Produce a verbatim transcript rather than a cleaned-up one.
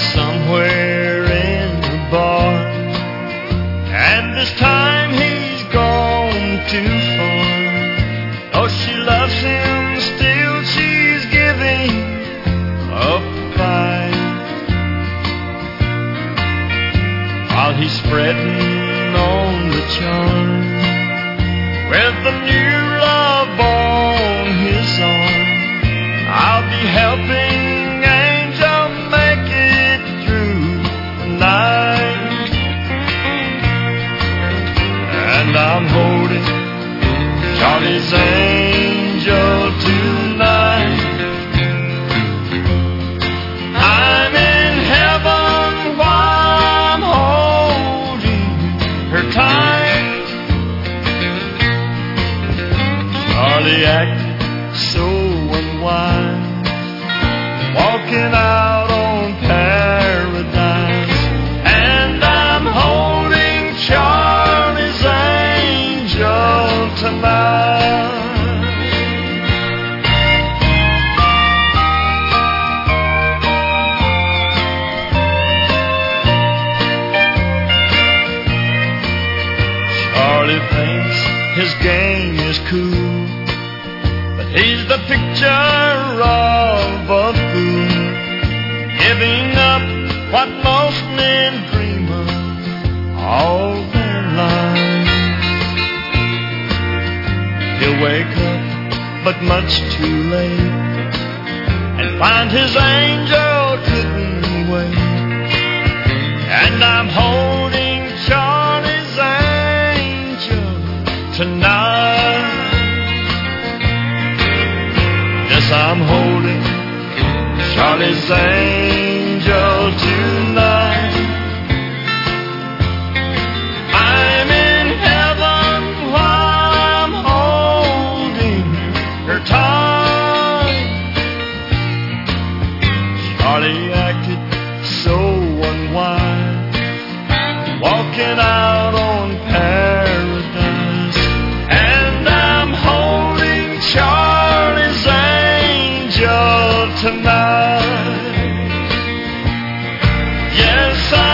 somewhere in the bar, and this time he's gone too far. Oh, she loves him still, she's giving up the fight, while he's spreading on the charm with the new love on his arm. I'll be helping Angel make it through the night, and I'm holding Charlie's angel tonight. I'm in heaven while I'm holding her tight. Charlie acted so unwise, walking out on paradise, and I'm holding Charlie's angel tonight. Charlie thinks his game is cool, but he's the picture of a fool, giving up what most men dream of all their lives. He'll wake up, but much too late, and find his angel couldn't wait. And I'm holding Charlie's angel tonight. Yes, I'm holding Charlie's angel tonight. I'm in heaven while I'm holding her tight. Charlie acted so unwise, walking out on paradise, and I'm holding Charlie's angel tonight. Yes, I